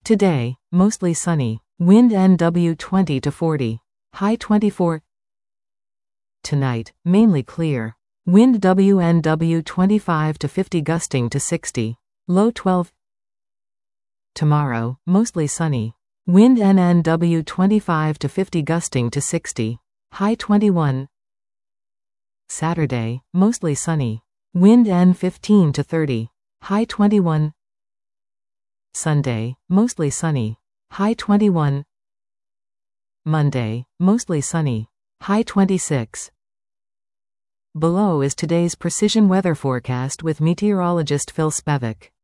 Today, mostly sunny. Wind NW 20 to 40. High 24. Tonight, mainly clear. Wind WNW 25 to 50 gusting to 60. Low 12. Tomorrow, mostly sunny. Wind NNW 25 to 50 gusting to 60. High 21. Saturday, mostly sunny. Wind N 15 to 30. High 21. Sunday, mostly sunny. High 21. Monday, mostly sunny. High 26. Below is today's precision weather forecast with meteorologist Phil Spevek.